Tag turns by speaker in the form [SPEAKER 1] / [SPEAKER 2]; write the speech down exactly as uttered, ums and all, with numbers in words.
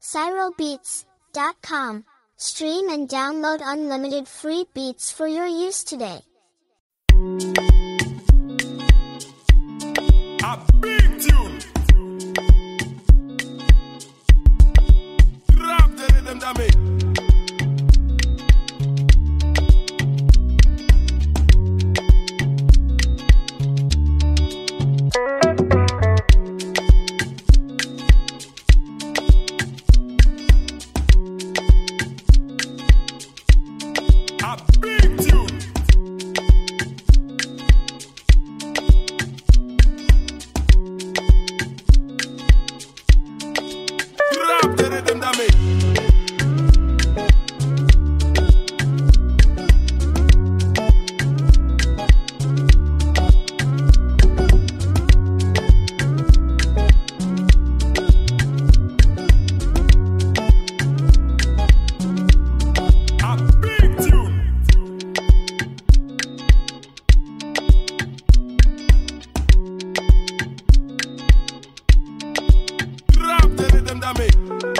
[SPEAKER 1] Syro Beats dot com. Stream and download unlimited free beats for your use today.
[SPEAKER 2] A big tune. Drop the rhythm, dummy. A big tune. Drop the rhythm, dummy. A big tune. Drop the rhythm, dummy.